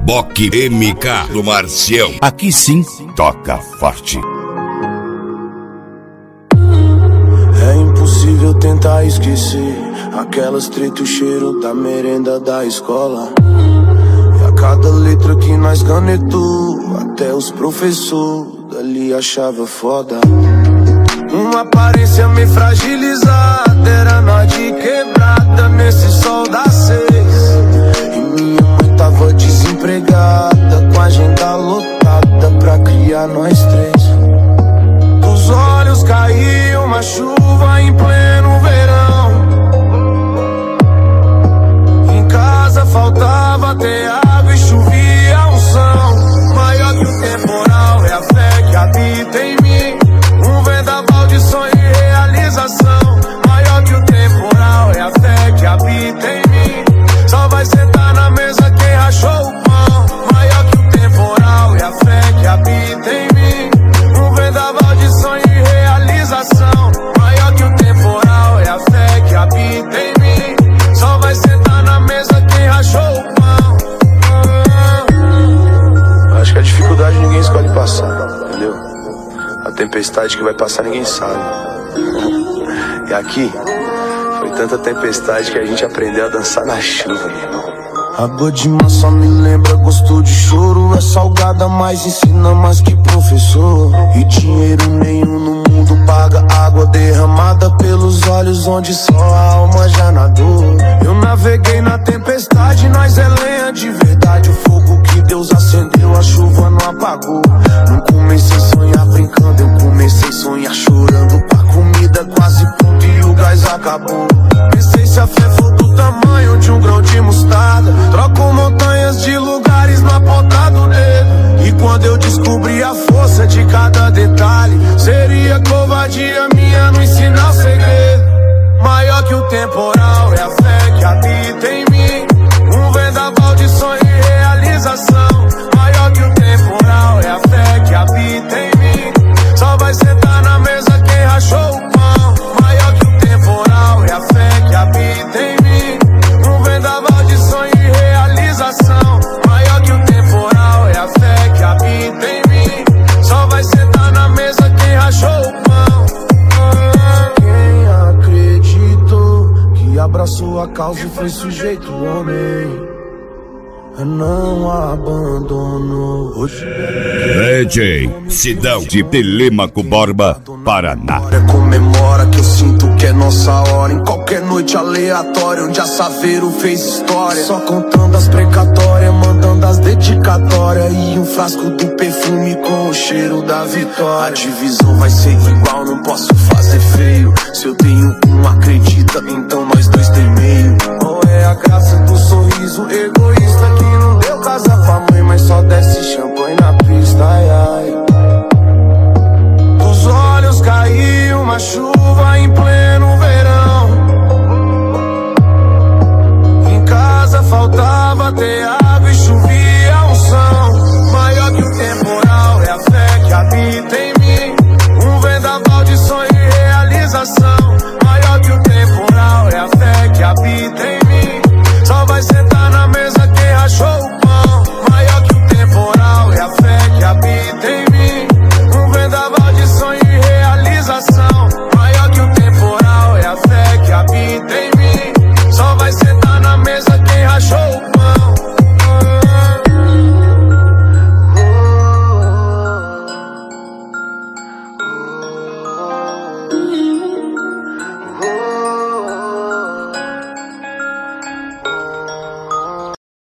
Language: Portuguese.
Boque MK do Marcião. Aqui sim, toca forte. É impossível tentar esquecer aquelas treta, o cheiro da merenda da escola. E a cada letra que nós canetou, até os professores dali achava foda. Uma aparência meio fragilizada, era nós de quebrada nesse sol das 6. E minha mãe tava desempregada, com a agenda lotada pra criar nós 3. Dos olhos caiu uma chuva em pleno verão. Em casa faltava ter água e chovia unção. Maior que o temporal é a fé que habita em mim. Um vendaval de sonho e realização. Maior que o temporal é a fé que habita em mim. Só vai sentar na mesa quem rachou o pão. Maior que o temporal é a fé que habita em mim. Um vendaval de sonho e realização. Maior que o temporal é a fé que habita em mim. Só vai sentar na mesa quem rachou o pão. Acho que a dificuldade ninguém escolhe passar, entendeu? A tempestade que vai passar ninguém sabe. E aqui foi tanta tempestade que a gente aprendeu a dançar na chuva, meu irmão. Água de mar só me lembra gosto de choro. É salgada, mas ensina mais que professor. E dinheiro nenhum no mundo paga água derramada pelos olhos onde só a alma já nadou. Eu naveguei na tempestade, nós é lenha de verdade. O fogo que Deus acendeu, a chuva não apagou. Não comecei a sonhar brincando, eu comecei a sonhar chorando. Pra comida quase pronta e o gás acabou. Pensei se a fé for do tamanho de um grão de mostarda, troco montanhas de lugares na ponta do dedo. E quando eu descobri a força de cada detalhe, seria covardia minha não ensinar o segredo. Maior que o temporal é a fé que habita em mim. Um vendaval de sonho e realização. Maior que o temporal é a fé que habita em mim. Só vai sentar na mesa quem rachou o pão. Maior que o temporal é a fé que habita em mim. Um vendaval de sonho e realização. Maior que o temporal é a fé que habita em mim. Só vai sentar na mesa quem rachou o pão. Quem acreditou que abraçou a causa e foi sujeito homem, não abandonou. DJ Sidão de Telêmaco Borba, Paraná. Comemora que eu sinto que é nossa hora. Em qualquer noite aleatória onde a Saveiro fez história. Só contando as precatórias, mandando as dedicatórias. E um frasco do perfume com o cheiro da vitória. A divisão vai ser igual, não posso fazer feio. Se eu tenho um, acredita, então nós dois tem meio. Ou é a graça do sorriso egoísta que não deu casa pra mãe, mas só desce champanhe na pista, ai, ai. Dos olhos caiu uma chuva em pleno verão. Em casa faltava ter água e chovia unção. Maior que o temporal é a fé que habita em mim. Um vendaval de sonho e realização. Maior que o temporal é a fé que habita em mim.